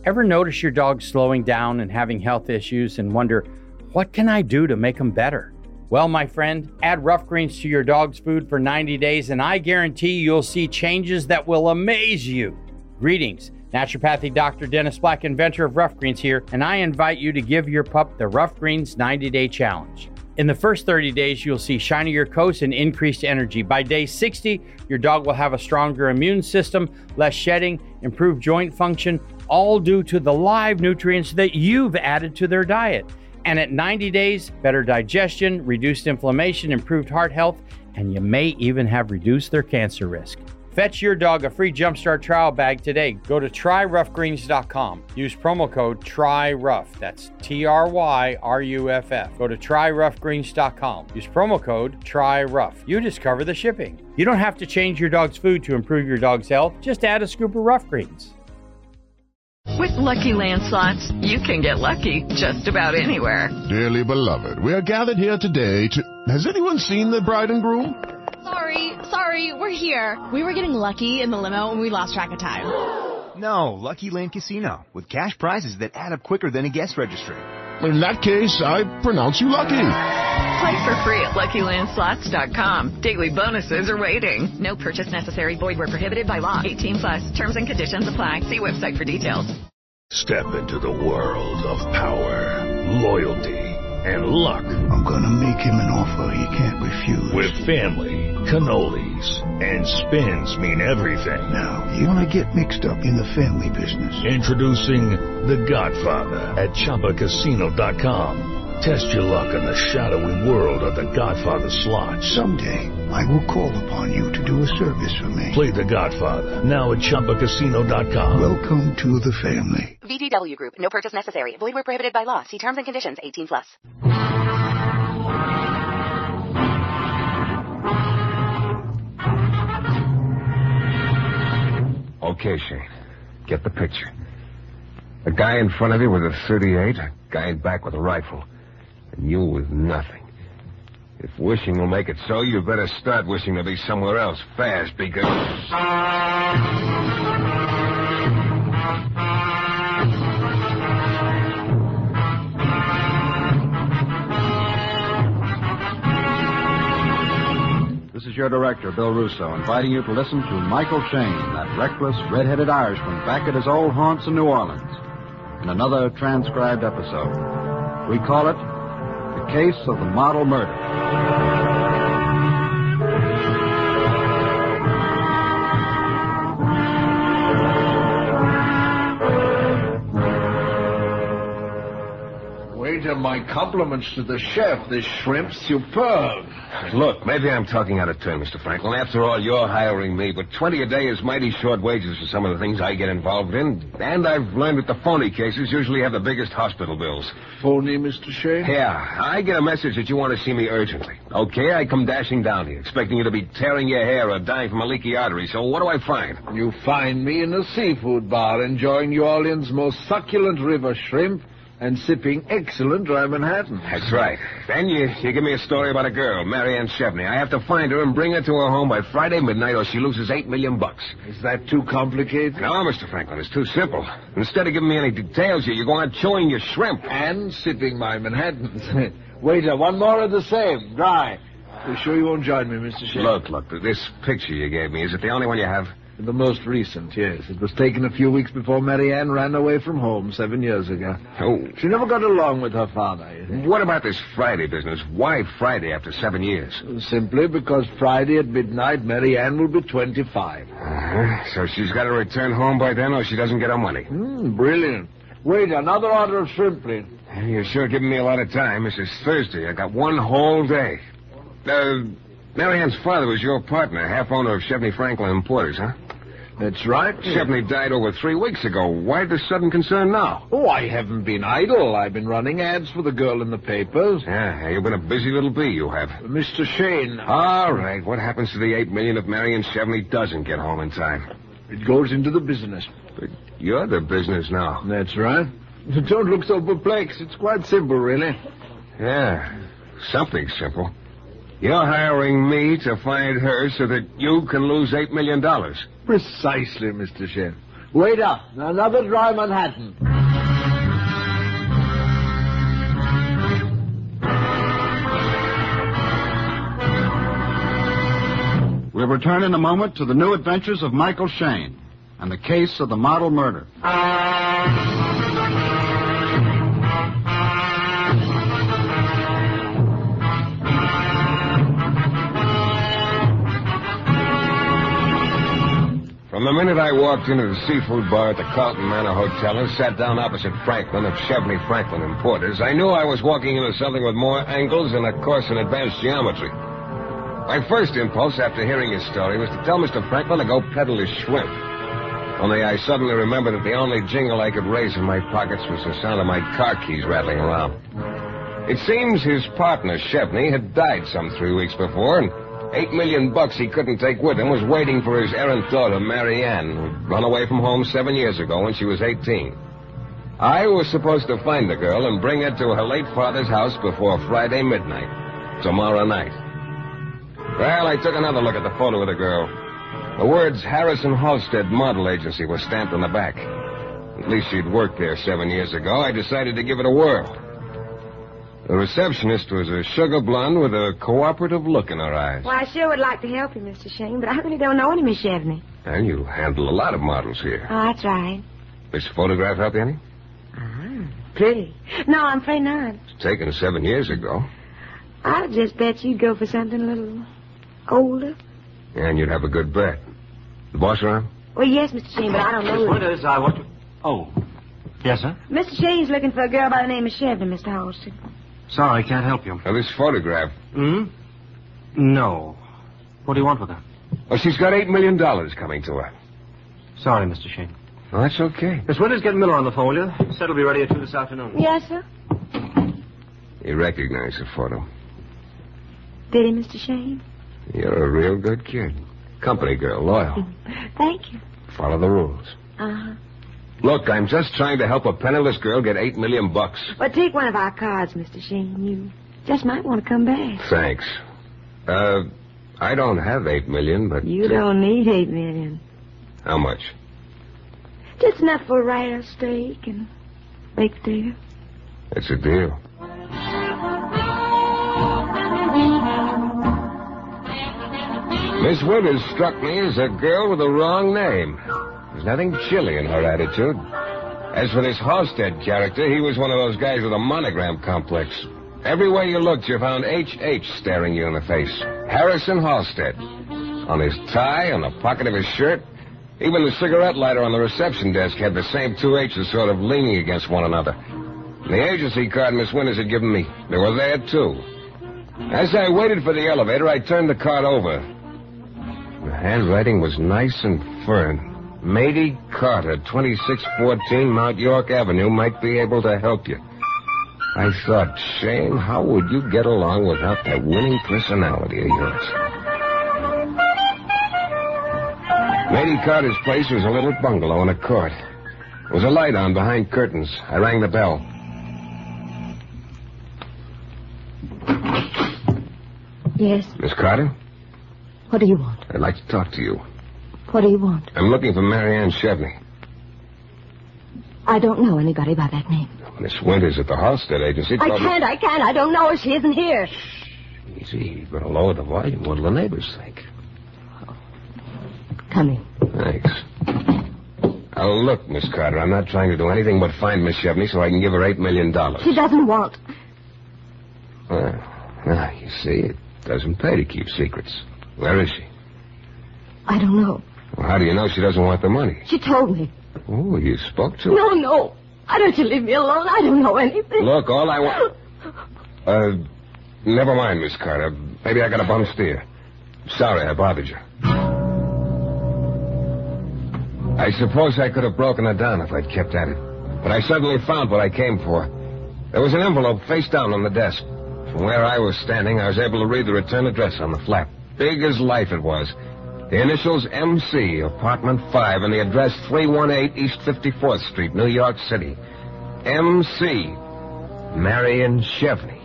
Ever notice your dog slowing down and having health issues and wonder, what can I do to make them better? Well, my friend, add Rough Greens to your dog's food for 90 days and I guarantee you'll see changes that will amaze you. Greetings. Naturopathic Dr. Dennis Black, inventor of Rough Greens here, and I invite you to give your pup the Rough Greens 90-Day Challenge. In the first 30 days, you'll see shinier coats and increased energy. By day 60, your dog will have a stronger immune system, less shedding, improved joint function, all due to the live nutrients that you've added to their diet. And at 90 days, better digestion, reduced inflammation, improved heart health, and you may even have reduced their cancer risk. Fetch your dog a free Jumpstart trial bag today. Go to tryroughgreens.com. Use promo code TRYROUGH. That's TRYRUFF. Go to tryroughgreens.com. Use promo code TRYROUGH. You discover the shipping. You don't have to change your dog's food to improve your dog's health. Just add a scoop of Rough Greens. With Lucky Land Slots, you can get lucky just about anywhere. Dearly beloved, we are gathered here today to... Has anyone seen the bride and groom? Sorry, we're here. We were getting lucky in the limo and we lost track of time. No, Lucky Land Casino, with cash prizes that add up quicker than a guest registry. In that case, I pronounce you lucky. Play for free at LuckyLandSlots.com. Daily bonuses are waiting. No purchase necessary. Void where prohibited by law. 18+. Terms and conditions apply. See website for details. Step into the world of power, loyalty, and luck. I'm gonna make him an offer he can't refuse. With family, cannolis, and spins mean everything. Now, you wanna get mixed up in the family business. Introducing The Godfather at ChumbaCasino.com. Test your luck in the shadowy world of The Godfather slot. Someday, I will call upon you to do a service for me. Play The Godfather, now at ChumbaCasino.com. Welcome to the family. VGW Group. No purchase necessary. Void where prohibited by law. See terms and conditions. 18+. Okay, Shane. Get the picture. A guy in front of you with a .38, a guy in back with a rifle, and you with nothing. If wishing will make it so, you better start wishing to be somewhere else fast, because... This is your director, Bill Russo, inviting you to listen to Michael Shane, that reckless, red-headed Irishman back at his old haunts in New Orleans, in another transcribed episode. We call it The Case of the Model Murder. Waiter, my compliments to the chef. This shrimp's superb. Look, maybe I'm talking out of turn, Mr. Franklin. After all, you're hiring me, but 20 a day is mighty short wages for some of the things I get involved in. And I've learned that the phony cases usually have the biggest hospital bills. Phony, Mr. Shane? Yeah, I get a message that you want to see me urgently. Okay, I come dashing down here, expecting you to be tearing your hair or dying from a leaky artery. So what do I find? You find me in a seafood bar enjoying New Orleans' most succulent river shrimp and sipping excellent dry Manhattan. That's right. Then you give me a story about a girl, Marianne Chevney. I have to find her and bring her to her home by Friday midnight or she loses $8 million. Is that too complicated? No, Mr. Franklin, it's too simple. Instead of giving me any details, you go on chewing your shrimp. And sipping my Manhattans. Waiter, one more of the same, dry. You sure you won't join me, Mr. Shane? Look, this picture you gave me, is it the only one you have? The most recent, yes. It was taken a few weeks before Marianne ran away from home 7 years ago. Oh. She never got along with her father, you think? What about this Friday business? Why Friday after 7 years? Simply because Friday at midnight, Marianne will be 25. So she's got to return home by then or she doesn't get her money. Brilliant. Wait, another order of shrimp, please. You're sure giving me a lot of time. This is Thursday. I got one whole day. Marianne's father was your partner, half owner of Chevney Franklin Importers, huh? That's right. Chevney died over 3 weeks ago. Why the sudden concern now? Oh, I haven't been idle. I've been running ads for the girl in the papers. Yeah, you've been a busy little bee, you have. Mr. Shane. All right. What happens to the $8 million if Marion Chevney doesn't get home in time? It goes into the business. But you're the business now. That's right. Don't look so perplexed. It's quite simple, really. Yeah, something simple. You're hiring me to find her so that you can lose $8 million. Precisely, Mr. Shane. Waiter, another dry Manhattan. We'll return in a moment to the new adventures of Michael Shayne and the case of the model murder. From the minute I walked into the seafood bar at the Carlton Manor Hotel and sat down opposite Franklin of Chevney Franklin Importers, I knew I was walking into something with more angles and a course in advanced geometry. My first impulse after hearing his story was to tell Mr. Franklin to go peddle his shrimp. Only I suddenly remembered that the only jingle I could raise in my pockets was the sound of my car keys rattling around. It seems his partner, Chevney, had died some 3 weeks before, and $8 million he couldn't take with him was waiting for his errant daughter, Mary Ann, who'd run away from home 7 years ago when she was 18. I was supposed to find the girl and bring her to her late father's house before Friday midnight, tomorrow night. Well, I took another look at the photo of the girl. The words Harrison Halstead Model Agency were stamped on the back. At least she'd worked there 7 years ago. I decided to give it a whirl. The receptionist was a sugar blonde with a cooperative look in her eyes. Well, I sure would like to help you, Mr. Shayne, but I really don't know any Miss Chevney. And you handle a lot of models here. Oh, that's right. This photograph help you any? Pretty. No, I'm afraid not. It's taken 7 years ago. I'd just bet you'd go for something a little older. And you'd have a good bet. The boss around? Well, yes, Mr. Shayne, but I don't know. What is I want to... Oh. Yes, sir? Mr. Shayne's looking for a girl by the name of Chevney, Mr. Halstead. Sorry, can't help you. Now, this photograph. No. What do you want with her? Well, she's got $8 million coming to her. Sorry, Mr. Shayne. Oh, that's okay. Miss Winters, get Miller on the phone, will you? Said he'll be ready at 2 this afternoon. Yes, sir. He recognized the photo. Did he, Mr. Shayne? You're a real good kid. Company girl, loyal. Thank you. Follow the rules. Uh-huh. Look, I'm just trying to help a penniless girl get $8 million. Well, take one of our cards, Mr. Shayne. You just might want to come back. Thanks. I don't have $8 million, but... You don't need $8 million. How much? Just enough for a rare steak and baked potato. It's a deal. Miss Winters struck me as a girl with the wrong name. There's nothing chilly in her attitude. As for this Halstead character, he was one of those guys with a monogram complex. Everywhere you looked, you found H.H. staring you in the face. Harrison Halstead. On his tie, on the pocket of his shirt. Even the cigarette lighter on the reception desk had the same two H's sort of leaning against one another. And the agency card Miss Winters had given me, they were there, too. As I waited for the elevator, I turned the card over. The handwriting was nice and firm. Mady Carter, 2614 Mount York Avenue, might be able to help you. I thought, Shane, how would you get along without that winning personality of yours? Mady Carter's place was a little bungalow in a court. There was a light on behind curtains. I rang the bell. Yes? Miss Carter? What do you want? I'd like to talk to you. What do you want? I'm looking for Mary Ann Chevney. I don't know anybody by that name. Miss Winters at the Halstead Agency I can't. I don't know her. She isn't here. Easy. You better lower the volume. What'll the neighbors think? Come in. Thanks. Now, look, Miss Carter, I'm not trying to do anything but find Miss Chevney so I can give her $8 million. She doesn't want. Well, you see, it doesn't pay to keep secrets. Where is she? I don't know. Well, how do you know she doesn't want the money? She told me. Oh, you spoke to her? No. Why don't you leave me alone? I don't know anything. Look, all I want... never mind, Miss Carter. Maybe I got a bum steer. Sorry I bothered you. I suppose I could have broken her down if I'd kept at it. But I suddenly found what I came for. There was an envelope face down on the desk. From where I was standing, I was able to read the return address on the flap. Big as life it was. The initials MC, apartment 5, and the address 318 East 54th Street, New York City. MC, Marion Chevney.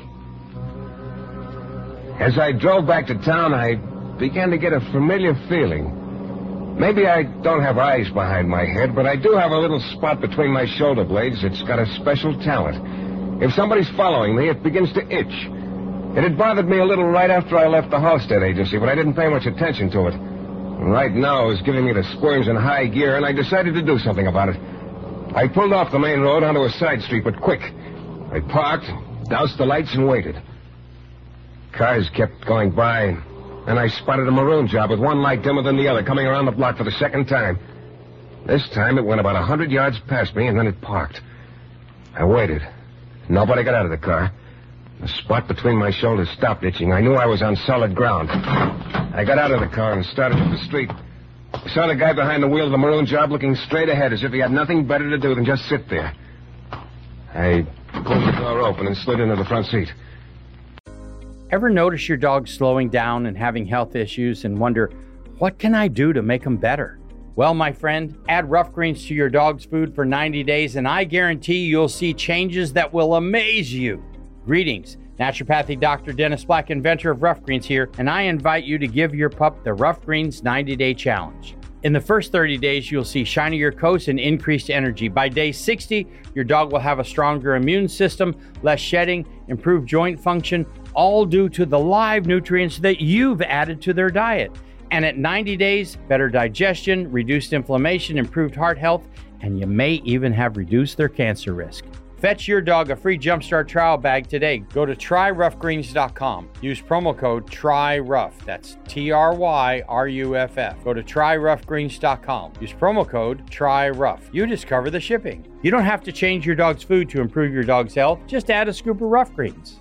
As I drove back to town, I began to get a familiar feeling. Maybe I don't have eyes behind my head, but I do have a little spot between my shoulder blades that's got a special talent. If somebody's following me, it begins to itch. It had bothered me a little right after I left the Halstead agency, but I didn't pay much attention to it. And right now, it was giving me the squirms in high gear, and I decided to do something about it. I pulled off the main road onto a side street, but quick. I parked, doused the lights, and waited. Cars kept going by, and I spotted a maroon job with one light dimmer than the other, coming around the block for the second time. This time, it went about 100 yards past me, and then it parked. I waited. Nobody got out of the car. The spot between my shoulders stopped itching. I knew I was on solid ground. I got out of the car and started up the street. I saw the guy behind the wheel of the maroon job looking straight ahead as if he had nothing better to do than just sit there. I pulled the door open and slid into the front seat. Ever notice your dog slowing down and having health issues and wonder, what can I do to make them better? Well, my friend, add Rough Greens to your dog's food for 90 days and I guarantee you'll see changes that will amaze you. Greetings. Naturopathic Dr. Dennis Black, inventor of Rough Greens here, and I invite you to give your pup the Rough Greens 90-day challenge. In the first 30 days, you'll see shinier coats and increased energy. By day 60, your dog will have a stronger immune system, less shedding, improved joint function, all due to the live nutrients that you've added to their diet. And at 90 days, better digestion, reduced inflammation, improved heart health, and you may even have reduced their cancer risk. Fetch your dog a free Jumpstart trial bag today. Go to tryroughgreens.com. Use promo code TRYROUGH. That's TRYRUFF. Go to tryroughgreens.com. Use promo code TRYROUGH. You discover the shipping. You don't have to change your dog's food to improve your dog's health. Just add a scoop of Rough Greens.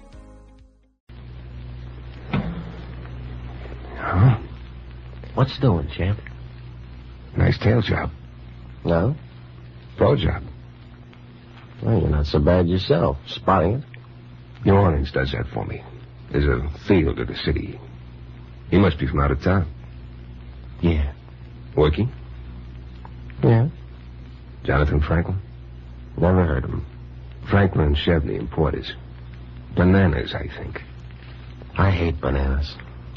Huh? What's doing, champ? Nice tail job. No? Pro job. Well, you're not so bad yourself. Spotting it. New Orleans does that for me. There's a feel to the city. You must be from out of town. Yeah. Working? Yeah. Jonathan Franklin? Never heard of him. Franklin and Chevney importers. Bananas, I think. I hate bananas.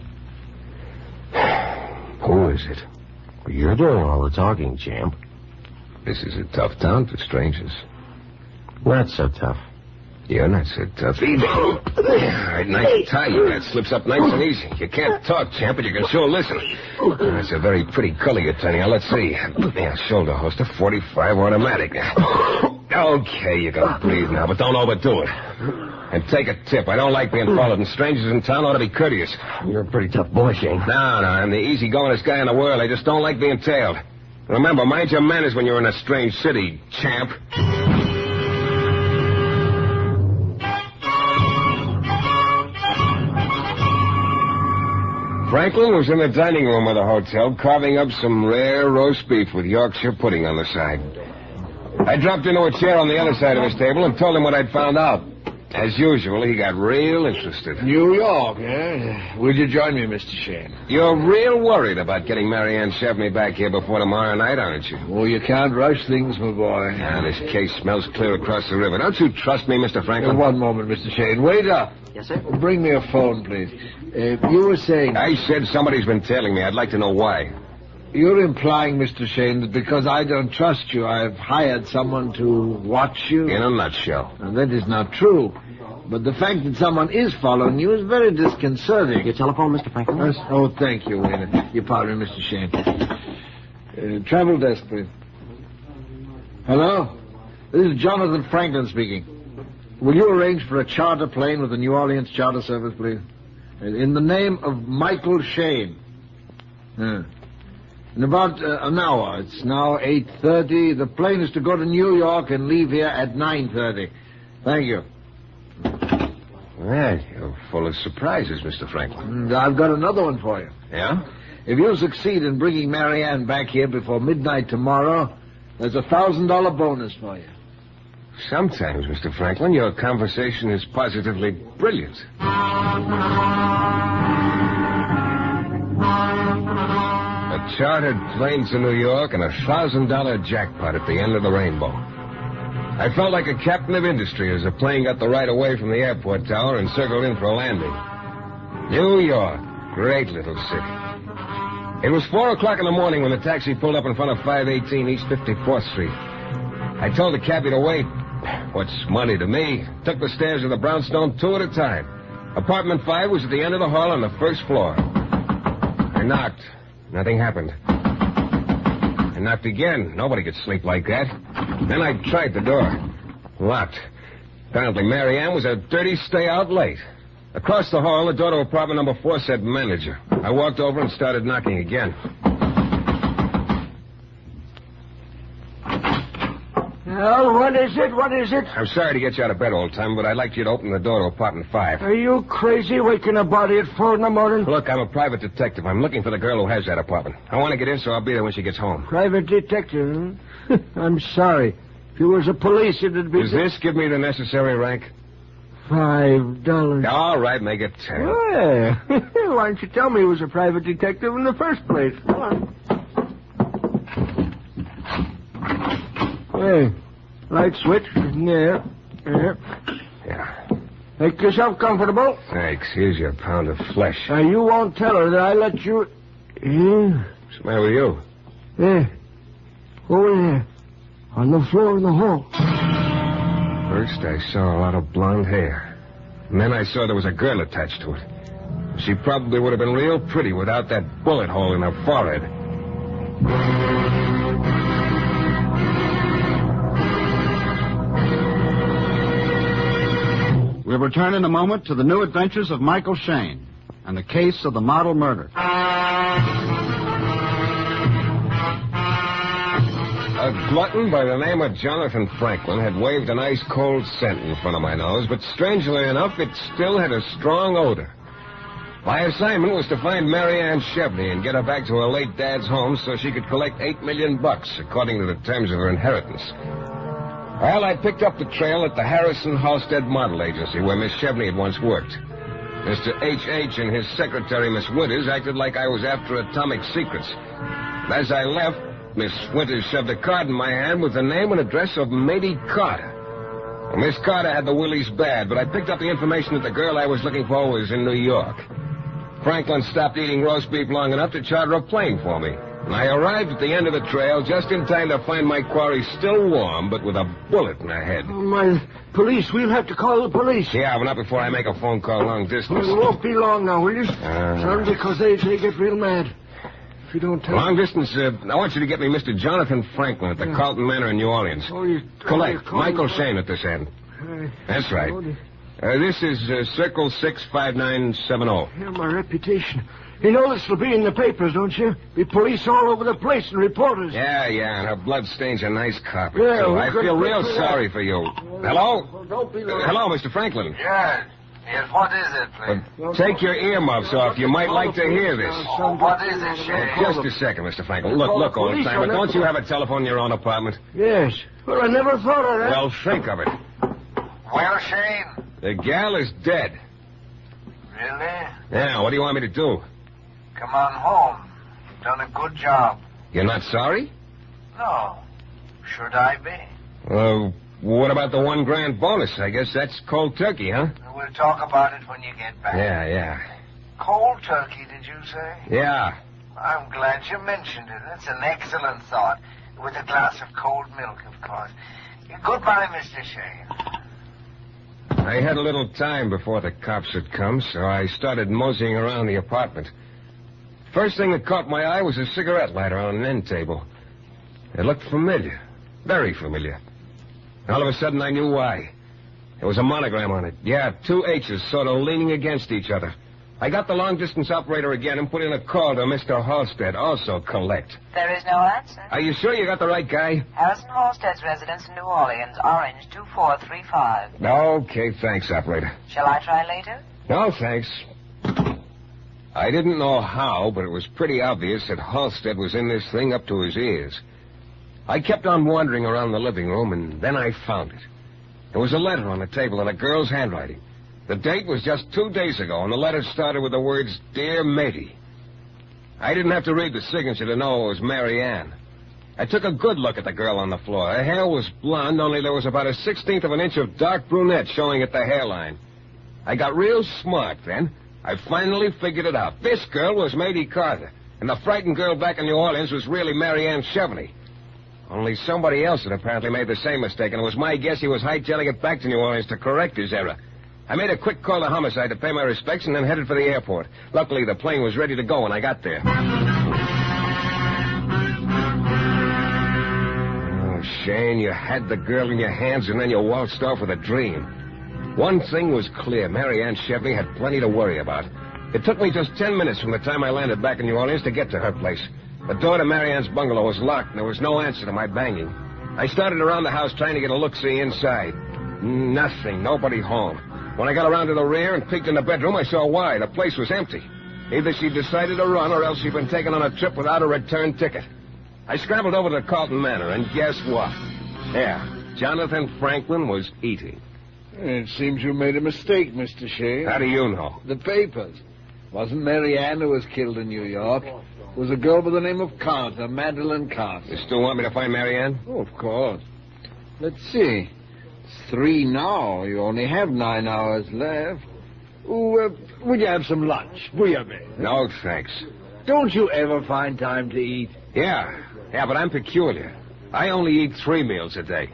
Who is it? You're doing all the talking, champ. This is a tough town for strangers. Not so tough. You're not so tough either. Right, nice tie you got. Slips up nice and easy. You can't talk, champ, but you can sure listen. That's a very pretty color you're turning on. Let's see. Yeah, shoulder holster, 45 automatic. Okay, you can breathe now, but don't overdo it. And take a tip. I don't like being followed, and strangers in town ought to be courteous. You're a pretty tough boy, Shane. No, I'm the easygoingest guy in the world. I just don't like being tailed. Remember, mind your manners when you're in a strange city, champ. Franklin was in the dining room of the hotel carving up some rare roast beef with Yorkshire pudding on the side. I dropped into a chair on the other side of his table and told him what I'd found out. As usual, he got real interested. New York, eh? Will you join me, Mr. Shane? You're real worried about getting Marianne Chevney back here before tomorrow night, aren't you? Oh, you can't rush things, my boy. Now, this case smells clear across the river. Don't you trust me, Mr. Franklin? One moment, Mr. Shane. Wait up. Yes, sir? Bring me a phone, please. You were saying... I said somebody's been tailing me. I'd like to know why. You're implying, Mr. Shane, that because I don't trust you, I've hired someone to watch you? In a nutshell. And that is not true. But the fact that someone is following you is very disconcerting. Your telephone, Mr. Franklin? Yes? Oh, thank you, waiter. Your pardon, Mr. Shane. Travel desk, please. Hello? This is Jonathan Franklin speaking. Will you arrange for a charter plane with the New Orleans Charter Service, please? In the name of Michael Shane. In about an hour. It's now 8:30. The plane is to go to New York and leave here at 9:30. Thank you. Well, you're full of surprises, Mr. Franklin. I've got another one for you. Yeah? If you succeed in bringing Marianne back here before midnight tomorrow, there's a $1,000 bonus for you. Sometimes, Mr. Franklin, your conversation is positively brilliant. A chartered plane to New York and a $1,000 jackpot at the end of the rainbow. I felt like a captain of industry as the plane got the right away from the airport tower and circled in for a landing. New York, great little city. It was 4 o'clock in the morning when the taxi pulled up in front of 518 East 54th Street. I told the cabbie to wait. What's money to me? Took the stairs to the brownstone 2 at a time. Apartment 5 was at the end of the hall on the first floor. I knocked. Nothing happened. I knocked again. Nobody could sleep like that. Then I tried the door. Locked. Apparently Mary Ann was a dirty stay-out late. Across the hall, the door to apartment number 4 said manager. I walked over and started knocking again. Well, what is it? What is it? I'm sorry to get you out of bed all the time, but I'd like you to open the door to apartment 5. Are you crazy waking a body at 4 in the morning? Look, I'm a private detective. I'm looking for the girl who has that apartment. I want to get in, so I'll be there when she gets home. Private detective, huh? I'm sorry. If you was a police, it'd be... Does this give me the necessary rank? $5. All right, make it 10. Oh, yeah. Why didn't you tell me he was a private detective in the first place? Come on. Hey, light switch. Yeah. Yeah. Make yourself comfortable. Thanks. Here's your pound of flesh. You won't tell her that I let you... Yeah. What's the matter with you? Yeah. Over there. On the floor in the hall. First, I saw a lot of blonde hair. And then I saw there was a girl attached to it. She probably would have been real pretty without that bullet hole in her forehead. We'll return in a moment to the new adventures of Michael Shayne and the case of the model murder. A glutton by the name of Jonathan Franklin had waved an ice-cold scent in front of my nose, but strangely enough, it still had a strong odor. My assignment was to find Mary Ann Chevney and get her back to her late dad's home so she could collect $8 million, according to the terms of her inheritance. Well, I picked up the trail at the Harrison Halstead Model Agency, where Miss Chevney had once worked. Mr. H.H. and his secretary, Miss Winters, acted like I was after atomic secrets. And as I left, Miss Winters shoved a card in my hand with the name and address of Matey Carter. Well, Miss Carter had the willies bad, but I picked up the information that the girl I was looking for was in New York. Franklin stopped eating roast beef long enough to charter a plane for me. And I arrived at the end of the trail just in time to find my quarry still warm, but with a bullet in her head. Oh, my police. We'll have to call the police. Yeah, but not before I make a phone call long distance. Well, it won't be long now, will you? Son, because they get real mad. If you don't tell long distance, I want you to get me Mr. Jonathan Franklin at the Carlton Manor in New Orleans. Collect. Michael Shayne at this end. That's right. This is Circle 65970. Yeah, my reputation. You know this will be in the papers, don't you? Be police all over the place and reporters. Yeah, and her blood stains a nice carpet, yeah, too. I feel real sorry for you. Hello? Well, don't be hello, Mr. Franklin. Yes. Yes, what is it, please? Take your earmuffs off. You might like to hear this. Oh, what is it, Shane? Just a second, Mr. Franklin. Look, old timer. Don't you have a telephone in your own apartment? Yes. Well, I never thought of that. Well, think of it. Well, Shane? The gal is dead. Really? Yeah, what do you want me to do? Come on home. You've done a good job. You're not sorry? No. Should I be? What about the $1 grand bonus? I guess that's cold turkey, huh? We'll talk about it when you get back. Yeah. Cold turkey, did you say? Yeah. I'm glad you mentioned it. That's an excellent thought. With a glass of cold milk, of course. Goodbye, Mr. Shayne. I had a little time before the cops had come, so I started moseying around the apartment. First thing that caught my eye was a cigarette lighter on an end table. It looked familiar. Very familiar. All of a sudden, I knew why. There was a monogram on it. Yeah, 2 H's sort of leaning against each other. I got the long-distance operator again and put in a call to Mr. Halstead, also collect. There is no answer. Are you sure you got the right guy? Harrison Halstead's residence in New Orleans, Orange 2435. Okay, thanks, operator. Shall I try later? No, thanks. I didn't know how, but it was pretty obvious that Halstead was in this thing up to his ears. I kept on wandering around the living room, and then I found it. There was a letter on the table in a girl's handwriting. The date was just 2 days ago, and the letter started with the words, Dear Matey. I didn't have to read the signature to know it was Mary Ann. I took a good look at the girl on the floor. Her hair was blonde, only there was about a 1/16 of an inch of dark brunette showing at the hairline. I got real smart then. I finally figured it out. This girl was Matey Carter, And the frightened girl back in New Orleans was really Mary Ann Chevney. Only somebody else had apparently made the same mistake, and it was my guess he was hightailing it back to New Orleans to correct his error. I made a quick call to homicide to pay my respects and then headed for the airport. Luckily, the plane was ready to go when I got there. Oh, Shane, you had the girl in your hands and then you waltzed off with a dream. One thing was clear. Mary Ann Chevney had plenty to worry about. It took me just 10 minutes from the time I landed back in New Orleans to get to her place. The door to Mary Ann's bungalow was locked, and there was no answer to my banging. I started around the house trying to get a look-see inside. Nothing. Nobody home. When I got around to the rear and peeked in the bedroom, I saw why. The place was empty. Either she decided to run or else she'd been taken on a trip without a return ticket. I scrambled over to Carlton Manor, and guess what? Yeah, Jonathan Franklin was eating. It seems you made a mistake, Mr. Shane. How do you know? The papers. Wasn't Mary Ann who was killed in New York. It was a girl by the name of Carter, Madeline Carter. You still want me to find Mary Ann? Oh, of course. Let's see. It's 3 now. You only have 9 hours left. Would you have some lunch? Bouillabaisse? No, thanks. Don't you ever find time to eat? Yeah, but I'm peculiar. I only eat 3 meals a day.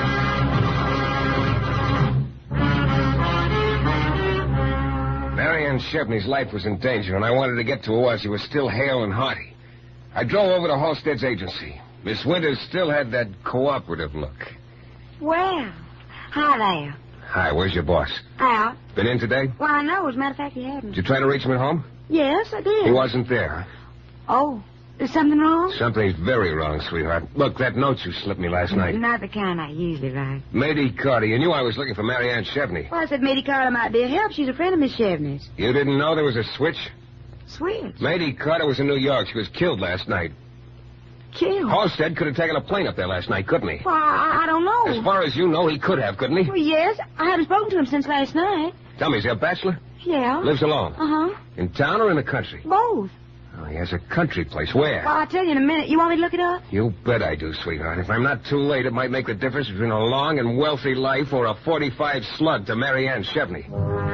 Mary Ann Chevney's life was in danger, and I wanted to get to her while she was still hale and hearty. I drove over to Halstead's agency. Miss Winters still had that cooperative look. Well, hi there. Hi, where's your boss? Out. Been in today? Well, I know. As a matter of fact, he hadn't. Did you try to reach him at home? Yes, I did. He wasn't there. Oh, is something wrong? Something's very wrong, sweetheart. Look, that note you slipped me last night. Not the kind I usually write. Matey Carter, you knew I was looking for Mary Ann Chevney. Well, I said Matey Carter might be a help. She's a friend of Miss Chevney's. You didn't know there was a switch? Switch? Matey Carter was in New York. She was killed last night. Killed? Halstead could have taken a plane up there last night, couldn't he? Well, I don't know. As far as you know, he could have, couldn't he? Well, yes. I haven't spoken to him since last night. Tell me, is he a bachelor? Yeah. Lives alone? Uh-huh. In town or in the country? Both. Oh, he has a country place. Where? Well, I'll tell you in a minute. You want me to look it up? You bet I do, sweetheart. If I'm not too late, it might make the difference between a long and wealthy life or a 45 slug to Mary Ann Chevney.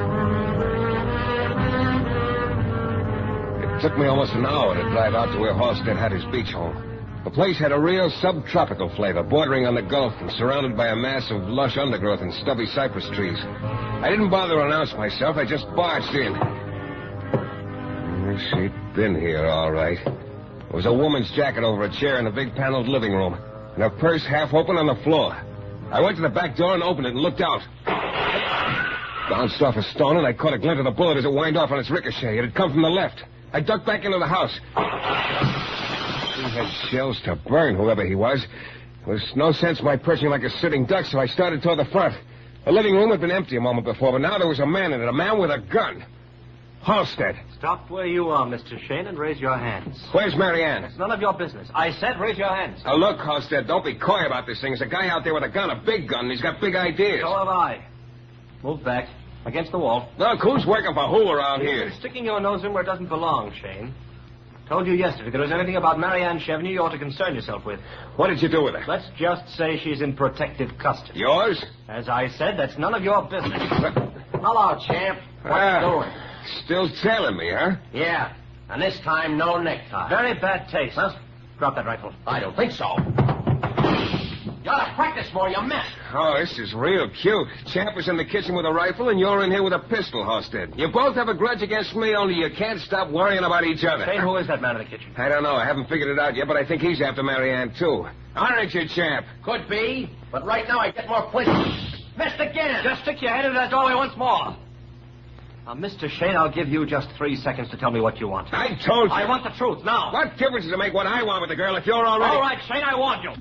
It took me almost an hour to drive out to where Halstead had his beach home. The place had a real subtropical flavor, bordering on the Gulf and surrounded by a mass of lush undergrowth and stubby cypress trees. I didn't bother to announce myself. I just barged in. She'd been here, all right. There was a woman's jacket over a chair in the big paneled living room, and her purse half open on the floor. I went to the back door and opened it and looked out. Bounced off a stone, and I caught a glint of the bullet as it whined off on its ricochet. It had come from the left. I ducked back into the house. He had shells to burn, whoever he was. There was no sense my perching like a sitting duck, so I started toward the front. The living room had been empty a moment before, but now there was a man in it, a man with a gun. Halstead. Stop where you are, Mr. Shane, and raise your hands. Where's Mary Ann? It's none of your business. I said raise your hands. Now, look, Halstead, don't be coy about this thing. There's a guy out there with a gun, a big gun, and he's got big ideas. So have I. Move back. Against the wall. Look, who's working for who around here? You're sticking your nose in where it doesn't belong, Shane. Told you yesterday, if there was anything about Mary Ann Chevney you ought to concern yourself with. What did you do with her? Let's just say she's in protective custody. Yours? As I said, that's none of your business. Hello, champ. What you doing? Still tailing me, huh? Yeah. And this time, no necktie. Very bad taste. Huh? Drop that rifle. I don't think so. You ought to practice more, you missed. Oh, this is real cute. Champ was in the kitchen with a rifle, and you're in here with a pistol, Halstead. You both have a grudge against me, only you can't stop worrying about each other. Shane, who is that man in the kitchen? I don't know. I haven't figured it out yet, but I think he's after Mary Ann, too. Aren't you, Champ? Could be, but right now I get more points. Missed again. Just stick your head into that doorway once more. Now, Mr. Shane, I'll give you just 3 seconds to tell me what you want. I told you. I want the truth, now. What difference does it make what I want with the girl if you're already... All right, Shane, I want you.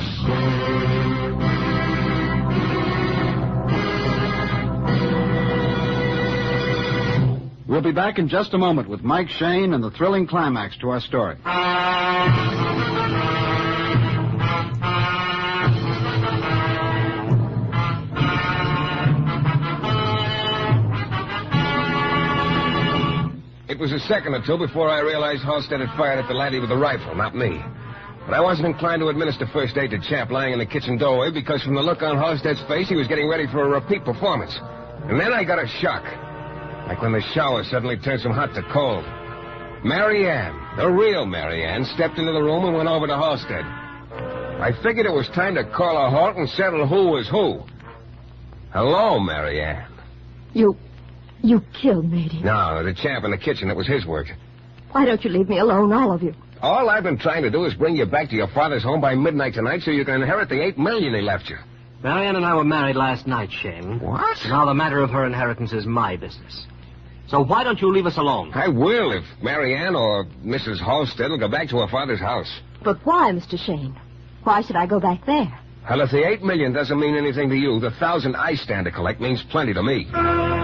We'll be back in just a moment with Mike Shane and the thrilling climax to our story. It was a second or two before I realized Halstead had fired at the laddie with the rifle, not me. But I wasn't inclined to administer first aid to Champ lying in the kitchen doorway because from the look on Halstead's face, he was getting ready for a repeat performance. And then I got a shock. Like when the shower suddenly turns from hot to cold. Mary Ann. The real Mary Ann stepped into the room and went over to Halstead. I figured it was time to call a halt and settle who was who. Hello, Mary Ann. You killed Matey. No, the chap in the kitchen, it was his work. Why don't you leave me alone, all of you? All I've been trying to do is bring you back to your father's home by midnight tonight so you can inherit the $8 million he left you. Marianne and I were married last night, Shane. What? Now the matter of her inheritance is my business. So why don't you leave us alone? I will if Mary Ann or Mrs. Halstead will go back to her father's house. But why, Mr. Shane? Why should I go back there? Well, if the $8 million doesn't mean anything to you, the 1,000 I stand to collect means plenty to me.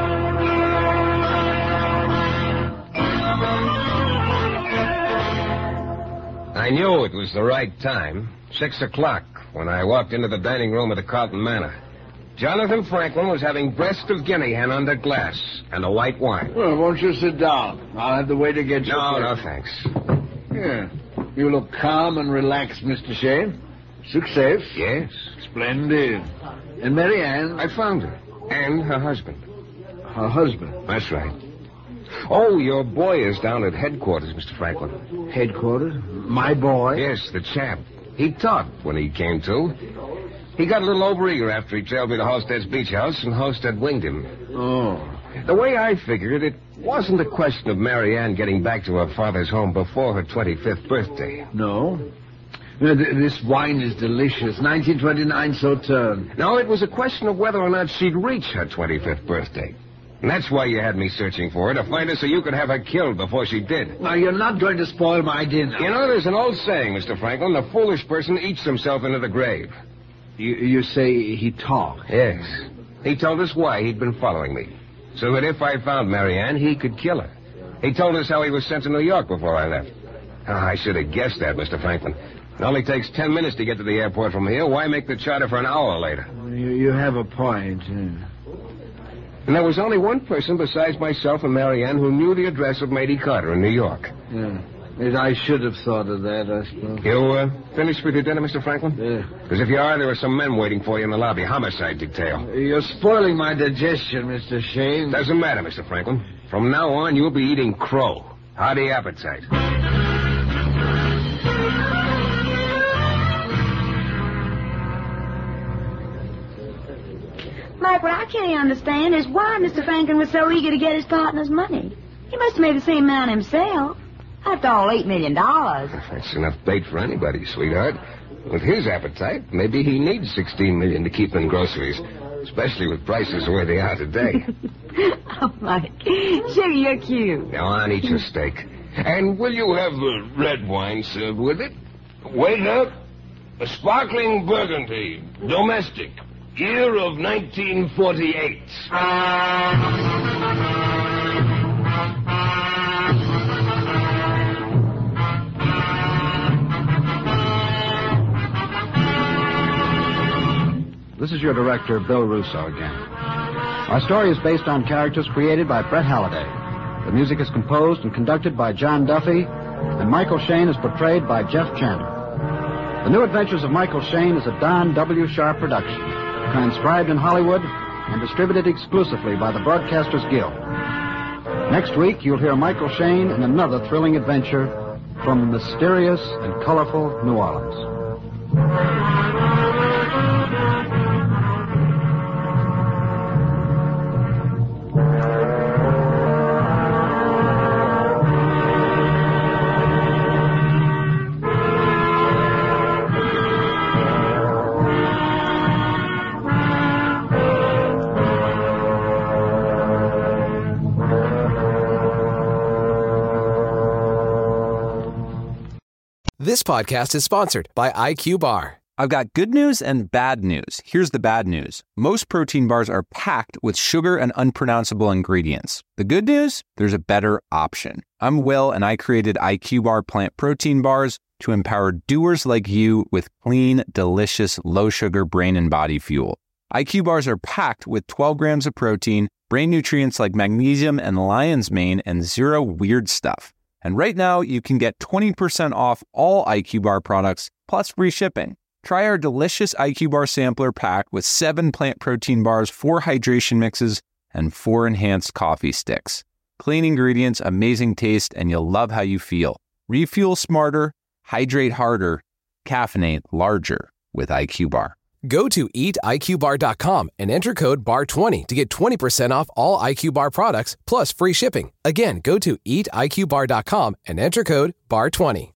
I knew it was the right time. 6 o'clock, when I walked into the dining room at the Carlton Manor. Jonathan Franklin was having breast of guinea hen under glass and a white wine. Well, won't you sit down? I'll have the waiter get you. No, thanks. Yeah. You look calm and relaxed, Mr. Shane. Success? Yes. Splendid. And Mary Ann? I found her. And her husband. Her husband? That's right. Oh, your boy is down at headquarters, Mr. Franklin. Headquarters? My boy? Yes, the chap. He talked when he came to. He got a little overeager after he trailed me to Halstead's beach house, and Halstead winged him. Oh. The way I figured, it wasn't a question of Mary Ann getting back to her father's home before her 25th birthday. No? This wine is delicious. 1929 Sauterne. No, it was a question of whether or not she'd reach her 25th birthday. And that's why you had me searching for her, to find her so you could have her killed before she did. Now, you're not going to spoil my dinner. You know, there's an old saying, Mr. Franklin, the foolish person eats himself into the grave. You say he talked? Yes. He told us why he'd been following me, so that if I found Mary Ann, he could kill her. He told us how he was sent to New York before I left. Oh, I should have guessed that, Mr. Franklin. It only takes 10 minutes to get to the airport from here. Why make the charter for an hour later? You have a point. And there was only one person besides myself and Mary Ann who knew the address of Matey Carter in New York. Yeah. I should have thought of that, I suppose. You finished with your dinner, Mr. Franklin? Yeah. Because if you are, there are some men waiting for you in the lobby. Homicide detail. You're spoiling my digestion, Mr. Shane. Doesn't matter, Mr. Franklin. From now on, you'll be eating crow. Hearty appetite. Mike, what I can't understand is why Mr. Franklin was so eager to get his partner's money. He must have made the same amount himself. After all, $8 million. That's enough bait for anybody, sweetheart. With his appetite, maybe he needs $16 million to keep in groceries, especially with prices the way they are today. Oh, Mike. Sugar, you're cute. Now on, eat your steak. And will you have red wine served with it? Waiter, a sparkling Burgundy, domestic, year of 1948. This is your director, Bill Russo, again. Our story is based on characters created by Brett Halliday. The music is composed and conducted by John Duffy, and Michael Shane is portrayed by Jeff Chandler. The New Adventures of Michael Shane is a Don W. Sharp production, transcribed in Hollywood and distributed exclusively by the Broadcasters Guild. Next week, you'll hear Michael Shane in another thrilling adventure from mysterious and colorful New Orleans. This podcast is sponsored by IQ Bar. I've got good news and bad news. Here's the bad news. Most protein bars are packed with sugar and unpronounceable ingredients. The good news? There's a better option. I'm Will, and I created IQ Bar plant protein bars to empower doers like you with clean, delicious, low-sugar brain and body fuel. IQ Bars are packed with 12 grams of protein, brain nutrients like magnesium and lion's mane, and zero weird stuff. And right now, you can get 20% off all IQ Bar products, plus free shipping. Try our delicious IQ Bar sampler pack with 7 plant protein bars, 4 hydration mixes, and 4 enhanced coffee sticks. Clean ingredients, amazing taste, and you'll love how you feel. Refuel smarter, hydrate harder, caffeinate larger with IQ Bar. Go to eatiqbar.com and enter code BAR20 to get 20% off all IQ Bar products plus free shipping. Again, go to eatiqbar.com and enter code BAR20.